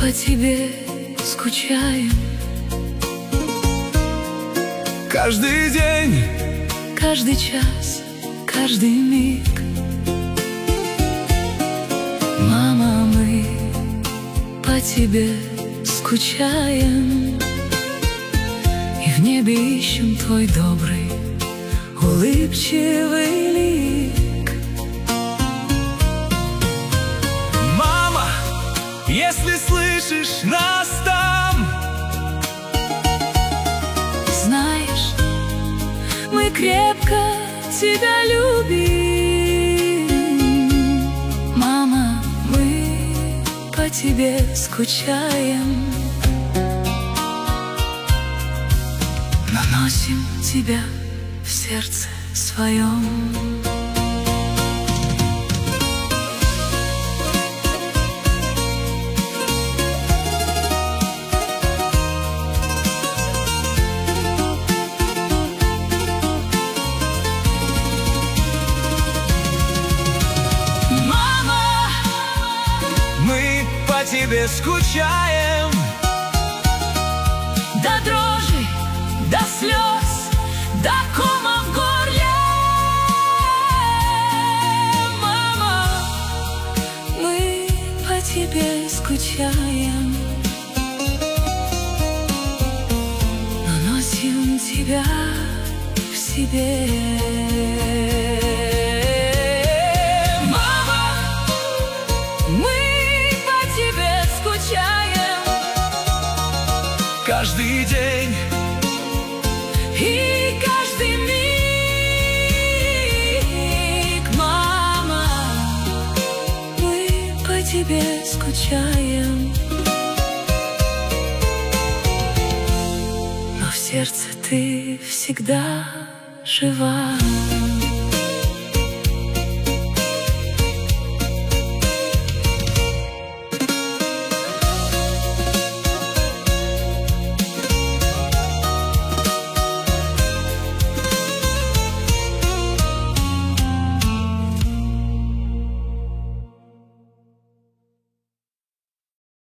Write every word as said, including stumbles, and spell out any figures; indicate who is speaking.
Speaker 1: по тебе скучаем.
Speaker 2: Каждый день,
Speaker 1: каждый час, каждый миг. Мама, мы по тебе скучаем, и в небе ищем твой добрый, улыбчивый лик.
Speaker 2: Мама, если слышишь нас там,
Speaker 1: знаешь, мы крепко тебя любим. Мама, мы по тебе скучаем, но носим тебя в сердце своем.
Speaker 2: мы по тебе скучаем.
Speaker 1: До дрожи, до слез, до кома в горле. Мама, мы по тебе скучаем, но носим тебя в себе.
Speaker 2: Каждый день
Speaker 1: и каждый миг, мама, мы по тебе скучаем, но в сердце ты всегда жива.